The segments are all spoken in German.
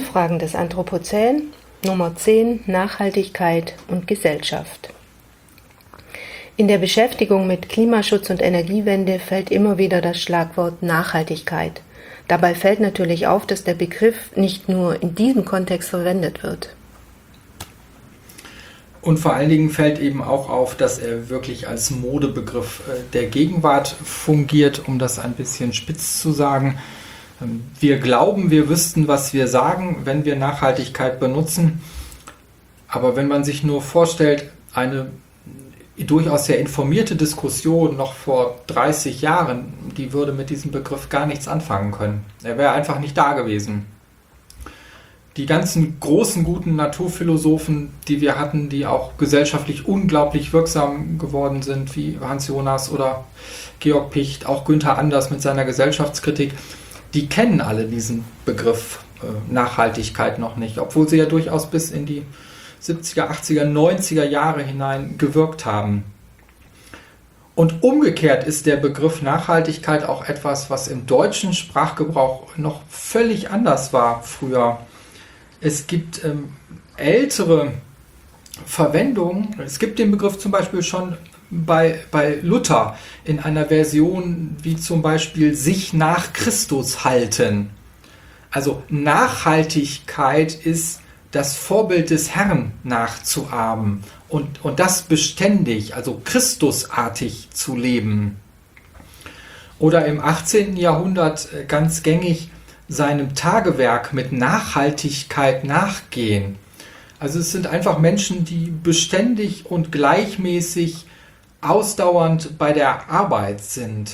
Kulturfragen des Anthropozän, Nummer 10, Nachhaltigkeit und Gesellschaft. In der Beschäftigung mit Klimaschutz und Energiewende fällt immer wieder das Schlagwort Nachhaltigkeit. Dabei fällt natürlich auf, dass der Begriff nicht nur in diesem Kontext verwendet wird. Und vor allen Dingen fällt eben auch auf, dass er wirklich als Modebegriff der Gegenwart fungiert, um das ein bisschen spitz zu sagen. Wir glauben, wir wüssten, was wir sagen, wenn wir Nachhaltigkeit benutzen. Aber wenn man sich nur vorstellt, eine durchaus sehr informierte Diskussion noch vor 30 Jahren, die würde mit diesem Begriff gar nichts anfangen können. Er wäre einfach nicht da gewesen. Die ganzen großen, guten Naturphilosophen, die wir hatten, die auch gesellschaftlich unglaublich wirksam geworden sind, wie Hans Jonas oder Georg Picht, auch Günther Anders mit seiner Gesellschaftskritik, die kennen alle diesen Begriff Nachhaltigkeit noch nicht, obwohl sie ja durchaus bis in die 70er, 80er, 90er Jahre hinein gewirkt haben. Und umgekehrt ist der Begriff Nachhaltigkeit auch etwas, was im deutschen Sprachgebrauch noch völlig anders war früher. Es gibt ältere Verwendungen. Es gibt den Begriff zum Beispiel schon bei Luther in einer Version wie zum Beispiel sich nach Christus halten. Also Nachhaltigkeit ist das Vorbild des Herrn nachzuahmen und das beständig, also Christusartig zu leben. Oder im 18. Jahrhundert ganz gängig seinem Tagewerk mit Nachhaltigkeit nachgehen. Also es sind einfach Menschen, die beständig und gleichmäßig ausdauernd bei der Arbeit sind.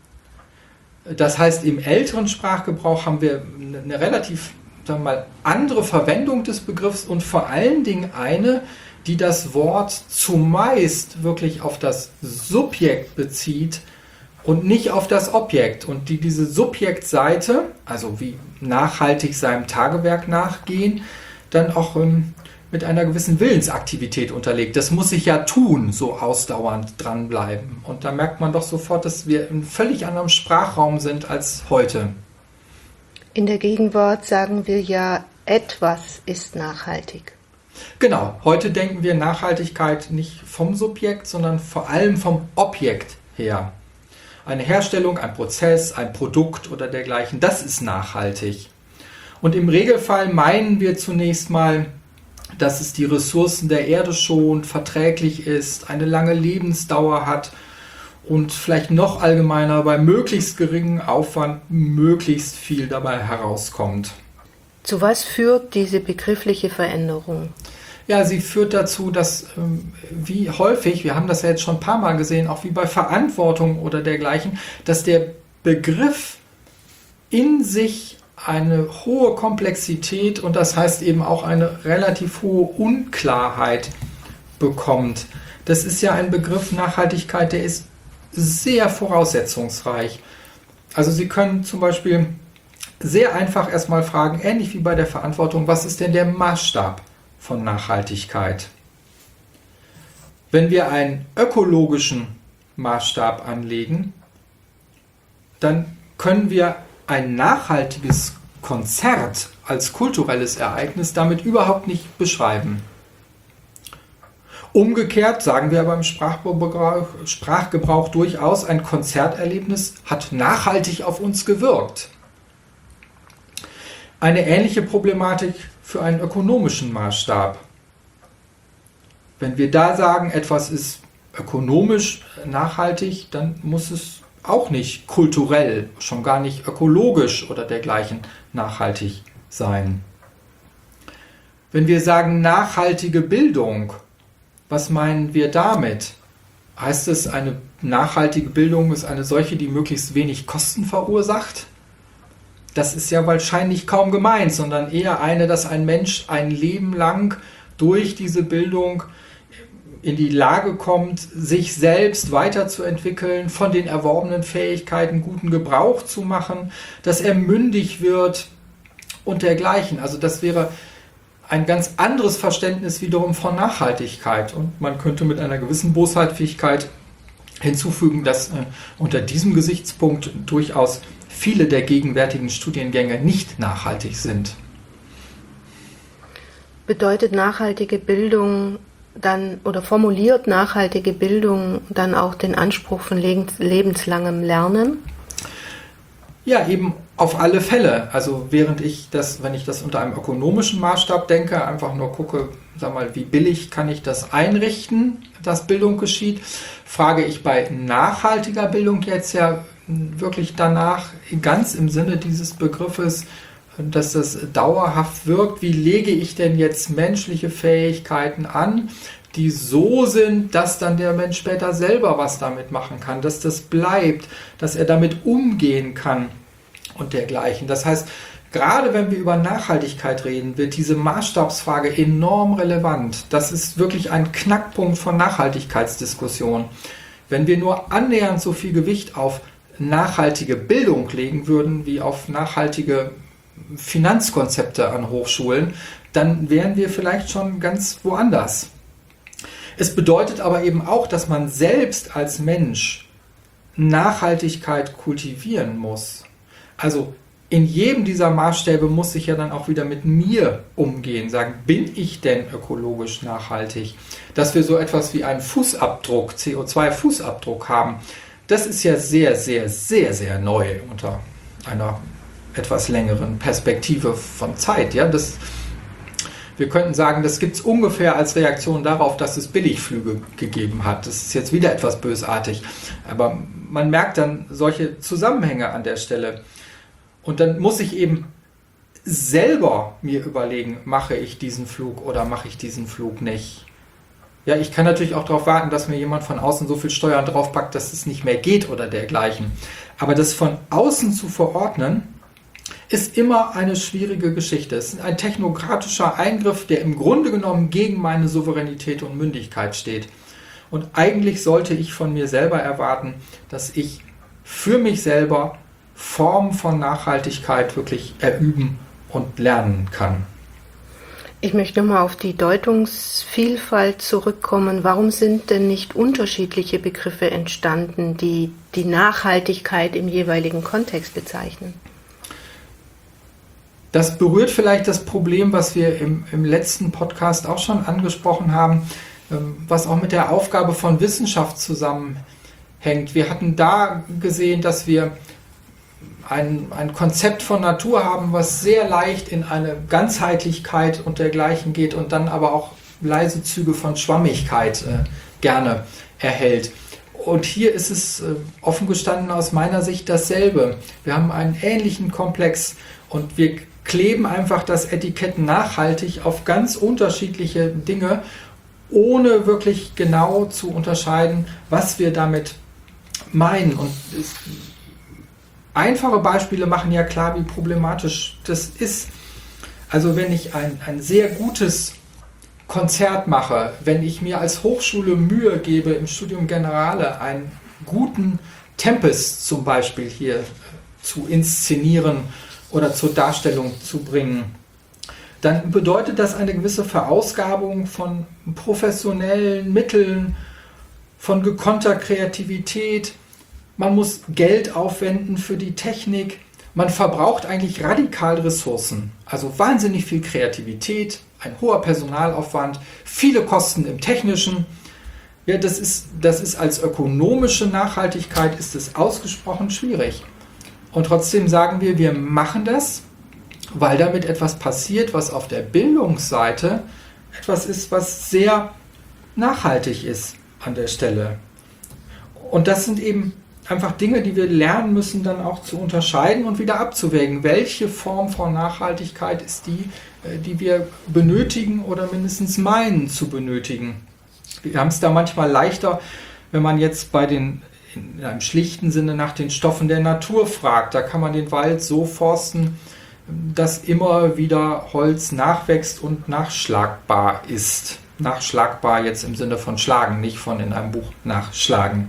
Das heißt, im älteren Sprachgebrauch haben wir eine relativ, sagen wir mal, andere Verwendung des Begriffs und vor allen Dingen eine, die das Wort zumeist wirklich auf das Subjekt bezieht und nicht auf das Objekt. Und die diese Subjektseite, also wie nachhaltig seinem Tagewerk nachgehen, dann auch mit einer gewissen Willensaktivität unterlegt. Das muss ich ja tun, so ausdauernd dranbleiben. Und da merkt man doch sofort, dass wir in völlig anderem Sprachraum sind als heute. In der Gegenwart sagen wir ja, etwas ist nachhaltig. Genau, heute denken wir Nachhaltigkeit nicht vom Subjekt, sondern vor allem vom Objekt her. Eine Herstellung, ein Prozess, ein Produkt oder dergleichen, das ist nachhaltig. Und im Regelfall meinen wir zunächst mal, dass es die Ressourcen der Erde schont, verträglich ist, eine lange Lebensdauer hat und vielleicht noch allgemeiner bei möglichst geringem Aufwand möglichst viel dabei herauskommt. Zu was führt diese begriffliche Veränderung? Ja, sie führt dazu, dass wie häufig, wir haben das ja jetzt schon ein paar Mal gesehen, auch wie bei Verantwortung oder dergleichen, dass der Begriff in sich eine hohe Komplexität und das heißt eben auch eine relativ hohe Unklarheit bekommt. Das ist ja ein Begriff Nachhaltigkeit, der ist sehr voraussetzungsreich. Also Sie können zum Beispiel sehr einfach erstmal fragen, ähnlich wie bei der Verantwortung, was ist denn der Maßstab von Nachhaltigkeit? Wenn wir einen ökologischen Maßstab anlegen, dann können wir ein nachhaltiges Konzert als kulturelles Ereignis damit überhaupt nicht beschreiben. Umgekehrt sagen wir aber im Sprachgebrauch durchaus, ein Konzerterlebnis hat nachhaltig auf uns gewirkt. Eine ähnliche Problematik für einen ökonomischen Maßstab. Wenn wir da sagen, etwas ist ökonomisch nachhaltig, dann muss es auch nicht kulturell, schon gar nicht ökologisch oder dergleichen nachhaltig sein. Wenn wir sagen nachhaltige Bildung, was meinen wir damit? Heißt es, eine nachhaltige Bildung ist eine solche, die möglichst wenig Kosten verursacht? Das ist ja wahrscheinlich kaum gemeint, sondern eher eine, dass ein Mensch ein Leben lang durch diese Bildung in die Lage kommt, sich selbst weiterzuentwickeln, von den erworbenen Fähigkeiten guten Gebrauch zu machen, dass er mündig wird und dergleichen. Also das wäre ein ganz anderes Verständnis wiederum von Nachhaltigkeit. Und man könnte mit einer gewissen Boshaftigkeit hinzufügen, dass unter diesem Gesichtspunkt durchaus viele der gegenwärtigen Studiengänge nicht nachhaltig sind. Bedeutet nachhaltige Bildung dann oder formuliert nachhaltige Bildung dann auch den Anspruch von lebenslangem Lernen? Ja, eben auf alle Fälle. Also wenn ich das unter einem ökonomischen Maßstab denke, einfach nur gucke, sag mal, wie billig kann ich das einrichten, dass Bildung geschieht, frage ich bei nachhaltiger Bildung jetzt ja wirklich danach, ganz im Sinne dieses Begriffes, dass das dauerhaft wirkt. Wie lege ich denn jetzt menschliche Fähigkeiten an, die so sind, dass dann der Mensch später selber was damit machen kann, dass das bleibt, dass er damit umgehen kann und dergleichen. Das heißt, gerade wenn wir über Nachhaltigkeit reden, wird diese Maßstabsfrage enorm relevant. Das ist wirklich ein Knackpunkt von Nachhaltigkeitsdiskussionen. Wenn wir nur annähernd so viel Gewicht auf nachhaltige Bildung legen würden, wie auf nachhaltige Finanzkonzepte an Hochschulen, dann wären wir vielleicht schon ganz woanders. Es bedeutet aber eben auch, dass man selbst als Mensch Nachhaltigkeit kultivieren muss. Also in jedem dieser Maßstäbe muss ich ja dann auch wieder mit mir umgehen, sagen, bin ich denn ökologisch nachhaltig? Dass wir so etwas wie einen Fußabdruck, CO2-Fußabdruck haben, das ist ja sehr, sehr, sehr, sehr neu unter einer etwas längeren Perspektive von Zeit. Ja? Wir könnten sagen, das gibt es ungefähr als Reaktion darauf, dass es Billigflüge gegeben hat. Das ist jetzt wieder etwas bösartig. Aber man merkt dann solche Zusammenhänge an der Stelle. Und dann muss ich eben selber mir überlegen, mache ich diesen Flug oder mache ich diesen Flug nicht. Ja, ich kann natürlich auch darauf warten, dass mir jemand von außen so viel Steuern draufpackt, dass es nicht mehr geht oder dergleichen. Aber das von außen zu verordnen, ist immer eine schwierige Geschichte. Es ist ein technokratischer Eingriff, der im Grunde genommen gegen meine Souveränität und Mündigkeit steht. Und eigentlich sollte ich von mir selber erwarten, dass ich für mich selber Formen von Nachhaltigkeit wirklich erüben und lernen kann. Ich möchte nochmal auf die Deutungsvielfalt zurückkommen. Warum sind denn nicht unterschiedliche Begriffe entstanden, die die Nachhaltigkeit im jeweiligen Kontext bezeichnen? Das berührt vielleicht das Problem, was wir im letzten Podcast auch schon angesprochen haben, was auch mit der Aufgabe von Wissenschaft zusammenhängt. Wir hatten da gesehen, dass wir ein Konzept von Natur haben, was sehr leicht in eine Ganzheitlichkeit und dergleichen geht und dann aber auch leise Züge von Schwammigkeit gerne erhält. Und hier ist es offen gestanden aus meiner Sicht dasselbe. Wir haben einen ähnlichen Komplex und wir kleben einfach das Etikett nachhaltig auf ganz unterschiedliche Dinge, ohne wirklich genau zu unterscheiden, was wir damit meinen. Und einfache Beispiele machen ja klar, wie problematisch das ist. Also wenn ich ein sehr gutes Konzert mache, wenn ich mir als Hochschule Mühe gebe, im Studium Generale einen guten Tempest zum Beispiel hier zu inszenieren oder zur Darstellung zu bringen, dann bedeutet das eine gewisse Verausgabung von professionellen Mitteln, von gekonnter Kreativität. Man muss Geld aufwenden für die Technik. Man verbraucht eigentlich radikal Ressourcen. Also wahnsinnig viel Kreativität, ein hoher Personalaufwand, viele Kosten im Technischen. Ja, das ist als ökonomische Nachhaltigkeit ist es ausgesprochen schwierig. Und trotzdem sagen wir machen das, weil damit etwas passiert, was auf der Bildungsseite etwas ist, was sehr nachhaltig ist an der Stelle. Und das sind eben einfach Dinge, die wir lernen müssen, dann auch zu unterscheiden und wieder abzuwägen. Welche Form von Nachhaltigkeit ist die wir benötigen oder mindestens meinen zu benötigen? Wir haben es da manchmal leichter, wenn man jetzt in einem schlichten Sinne nach den Stoffen der Natur fragt. Da kann man den Wald so forsten, dass immer wieder Holz nachwächst und nachschlagbar ist. Nachschlagbar jetzt im Sinne von schlagen, nicht von in einem Buch nachschlagen.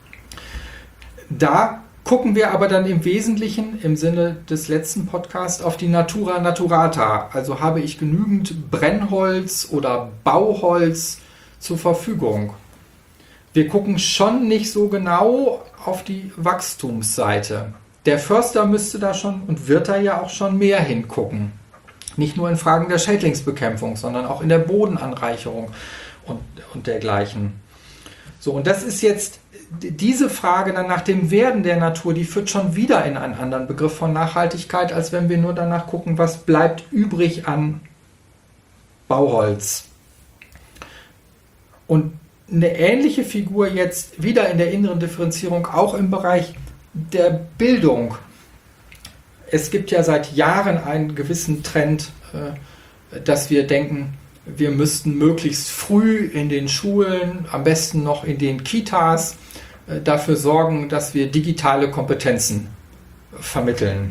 Da gucken wir aber dann im Wesentlichen im Sinne des letzten Podcasts auf die Natura Naturata. Also habe ich genügend Brennholz oder Bauholz zur Verfügung. Wir gucken schon nicht so genau auf die Wachstumsseite. Der Förster müsste da schon und wird da ja auch schon mehr hingucken. Nicht nur in Fragen der Schädlingsbekämpfung, sondern auch in der Bodenanreicherung und dergleichen. So, und das ist jetzt diese Frage dann nach dem Werden der Natur, die führt schon wieder in einen anderen Begriff von Nachhaltigkeit, als wenn wir nur danach gucken, was bleibt übrig an Bauholz. Und eine ähnliche Figur jetzt wieder in der inneren Differenzierung, auch im Bereich der Bildung. Es gibt ja seit Jahren einen gewissen Trend, dass wir denken, wir müssten möglichst früh in den Schulen, am besten noch in den Kitas, dafür sorgen, dass wir digitale Kompetenzen vermitteln.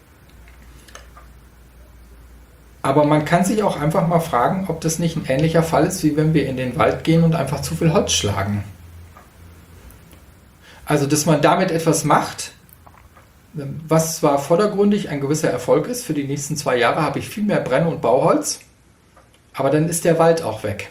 Aber man kann sich auch einfach mal fragen, ob das nicht ein ähnlicher Fall ist, wie wenn wir in den Wald gehen und einfach zu viel Holz schlagen. Also, dass man damit etwas macht, was zwar vordergründig ein gewisser Erfolg ist, für die nächsten 2 Jahre habe ich viel mehr Brenn- und Bauholz, aber dann ist der Wald auch weg.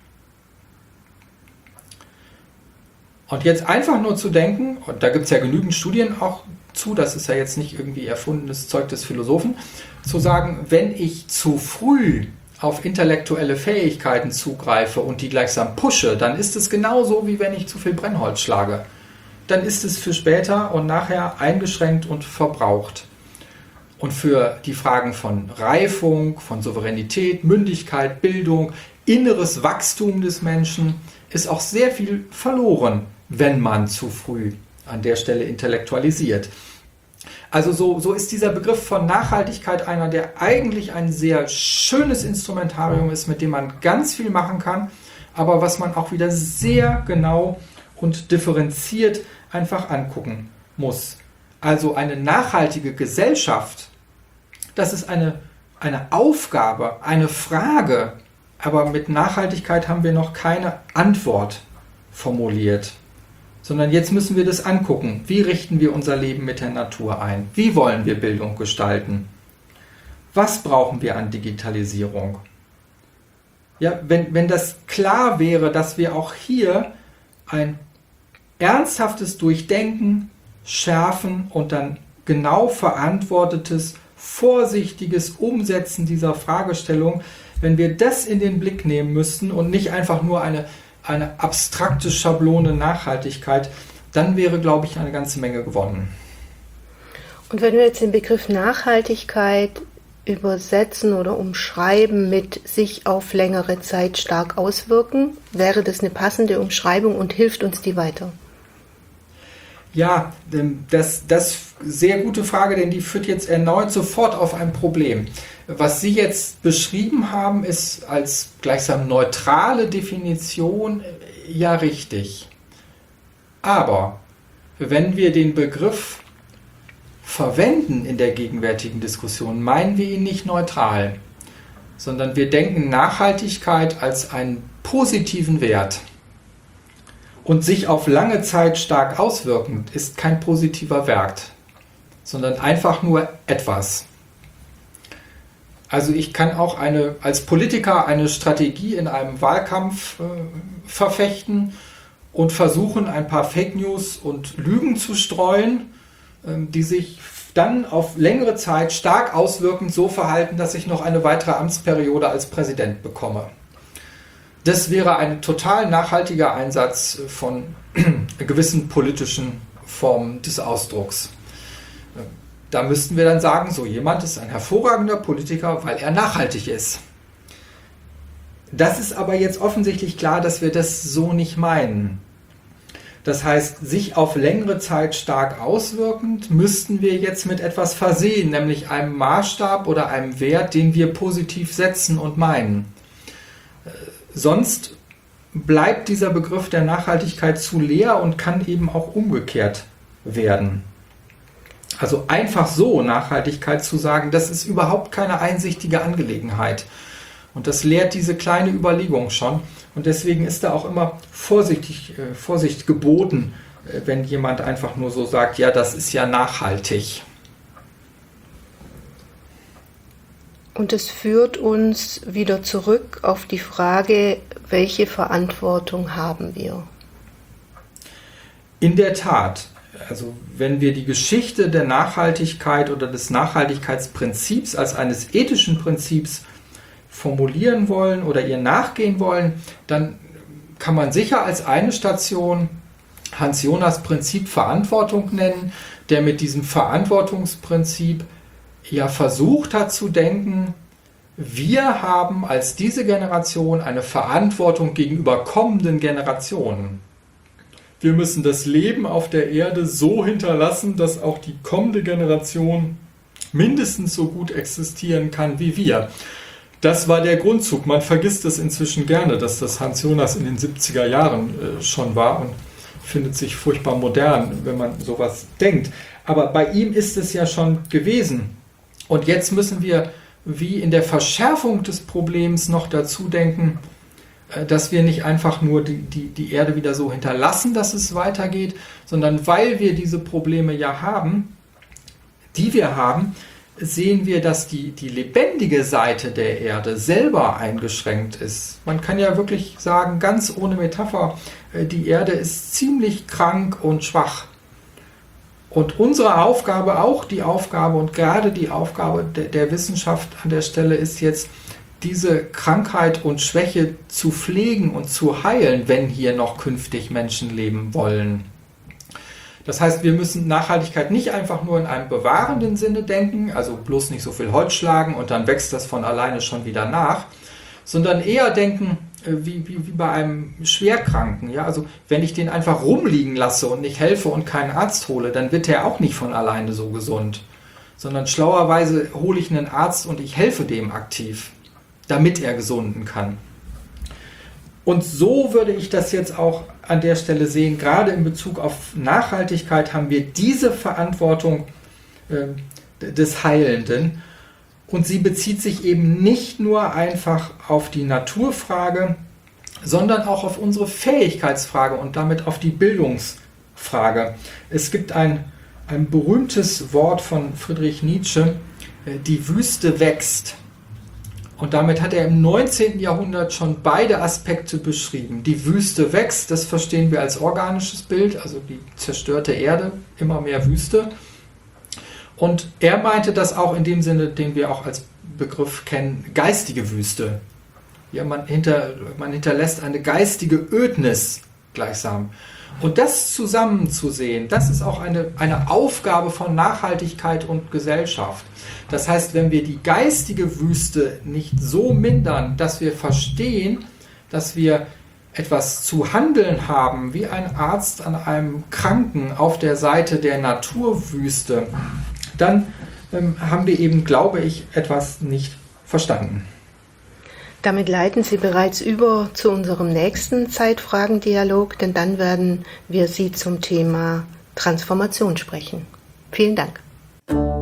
Und jetzt einfach nur zu denken, und da gibt es ja genügend Studien auch zu, das ist ja jetzt nicht irgendwie erfundenes Zeug des Philosophen, zu sagen, wenn ich zu früh auf intellektuelle Fähigkeiten zugreife und die gleichsam pushe, dann ist es genauso, wie wenn ich zu viel Brennholz schlage. Dann ist es für später und nachher eingeschränkt und verbraucht. Und für die Fragen von Reifung, von Souveränität, Mündigkeit, Bildung, inneres Wachstum des Menschen ist auch sehr viel verloren, wenn man zu früh an der Stelle intellektualisiert. Also so ist dieser Begriff von Nachhaltigkeit einer, der eigentlich ein sehr schönes Instrumentarium ist, mit dem man ganz viel machen kann, aber was man auch wieder sehr genau und differenziert einfach angucken muss. Also eine nachhaltige Gesellschaft, das ist eine Aufgabe, eine Frage, aber mit Nachhaltigkeit haben wir noch keine Antwort formuliert. Sondern jetzt müssen wir das angucken. Wie richten wir unser Leben mit der Natur ein? Wie wollen wir Bildung gestalten? Was brauchen wir an Digitalisierung? Ja, wenn das klar wäre, dass wir auch hier ein ernsthaftes Durchdenken, Schärfen und dann genau verantwortetes, vorsichtiges Umsetzen dieser Fragestellung, wenn wir das in den Blick nehmen müssten und nicht einfach nur eine abstrakte Schablone Nachhaltigkeit, dann wäre, glaube ich, eine ganze Menge gewonnen. Und wenn wir jetzt den Begriff Nachhaltigkeit übersetzen oder umschreiben mit sich auf längere Zeit stark auswirken, wäre das eine passende Umschreibung und hilft uns die weiter? Ja, das sehr gute Frage, denn die führt jetzt erneut sofort auf ein Problem. Was Sie jetzt beschrieben haben, ist als gleichsam neutrale Definition ja richtig. Aber wenn wir den Begriff verwenden in der gegenwärtigen Diskussion, meinen wir ihn nicht neutral, sondern wir denken Nachhaltigkeit als einen positiven Wert. Und sich auf lange Zeit stark auswirkend ist kein positiver Wert, sondern einfach nur etwas. Also ich kann auch als Politiker eine Strategie in einem Wahlkampf verfechten und versuchen, ein paar Fake News und Lügen zu streuen, die sich dann auf längere Zeit stark auswirkend so verhalten, dass ich noch eine weitere Amtsperiode als Präsident bekomme. Das wäre ein total nachhaltiger Einsatz von gewissen politischen Formen des Ausdrucks. Da müssten wir dann sagen, so jemand ist ein hervorragender Politiker, weil er nachhaltig ist. Das ist aber jetzt offensichtlich klar, dass wir das so nicht meinen. Das heißt, sich auf längere Zeit stark auswirkend, müssten wir jetzt mit etwas versehen, nämlich einem Maßstab oder einem Wert, den wir positiv setzen und meinen. Sonst bleibt dieser Begriff der Nachhaltigkeit zu leer und kann eben auch umgekehrt werden. Also einfach so Nachhaltigkeit zu sagen, das ist überhaupt keine einsichtige Angelegenheit. Und das lehrt diese kleine Überlegung schon. Und deswegen ist da auch immer Vorsicht geboten, wenn jemand einfach nur so sagt, ja, das ist ja nachhaltig. Und es führt uns wieder zurück auf die Frage, welche Verantwortung haben wir? In der Tat. Also wenn wir die Geschichte der Nachhaltigkeit oder des Nachhaltigkeitsprinzips als eines ethischen Prinzips formulieren wollen oder ihr nachgehen wollen, dann kann man sicher als eine Station Hans Jonas Prinzip Verantwortung nennen, der mit diesem Verantwortungsprinzip ja versucht hat zu denken, wir haben als diese Generation eine Verantwortung gegenüber kommenden Generationen. Wir müssen das Leben auf der Erde so hinterlassen, dass auch die kommende Generation mindestens so gut existieren kann wie wir. Das war der Grundzug. Man vergisst es inzwischen gerne, dass das Hans Jonas in den 70er Jahren schon war und findet sich furchtbar modern, wenn man sowas denkt. Aber bei ihm ist es ja schon gewesen. Und jetzt müssen wir wie in der Verschärfung des Problems noch dazu denken, dass wir nicht einfach nur die Erde wieder so hinterlassen, dass es weitergeht, sondern weil wir diese Probleme ja haben, die wir haben, sehen wir, dass die lebendige Seite der Erde selber eingeschränkt ist. Man kann ja wirklich sagen, ganz ohne Metapher, die Erde ist ziemlich krank und schwach. Und unsere Aufgabe, auch die Aufgabe und gerade die Aufgabe der Wissenschaft an der Stelle ist jetzt, diese Krankheit und Schwäche zu pflegen und zu heilen, wenn hier noch künftig Menschen leben wollen. Das heißt, wir müssen Nachhaltigkeit nicht einfach nur in einem bewahrenden Sinne denken, also bloß nicht so viel Holz schlagen und dann wächst das von alleine schon wieder nach, sondern eher denken wie bei einem Schwerkranken. Ja? Also wenn ich den einfach rumliegen lasse und nicht helfe und keinen Arzt hole, dann wird er auch nicht von alleine so gesund, sondern schlauerweise hole ich einen Arzt und ich helfe dem aktiv, damit er gesunden kann. Und so würde ich das jetzt auch an der Stelle sehen. Gerade in Bezug auf Nachhaltigkeit haben wir diese Verantwortung des Heilenden. Und sie bezieht sich eben nicht nur einfach auf die Naturfrage, sondern auch auf unsere Fähigkeitsfrage und damit auf die Bildungsfrage. Es gibt ein berühmtes Wort von Friedrich Nietzsche, die Wüste wächst. Und damit hat er im 19. Jahrhundert schon beide Aspekte beschrieben. Die Wüste wächst, das verstehen wir als organisches Bild, also die zerstörte Erde, immer mehr Wüste. Und er meinte das auch in dem Sinne, den wir auch als Begriff kennen, geistige Wüste. Ja, man hinterlässt eine geistige Ödnis gleichsam. Und das zusammenzusehen, das ist auch eine Aufgabe von Nachhaltigkeit und Gesellschaft. Das heißt, wenn wir die geistige Wüste nicht so mindern, dass wir verstehen, dass wir etwas zu handeln haben, wie ein Arzt an einem Kranken auf der Seite der Naturwüste, dann haben wir eben, glaube ich, etwas nicht verstanden. Damit leiten Sie bereits über zu unserem nächsten Zeitfragen-Dialog, denn dann werden wir Sie zum Thema Transformation sprechen. Vielen Dank.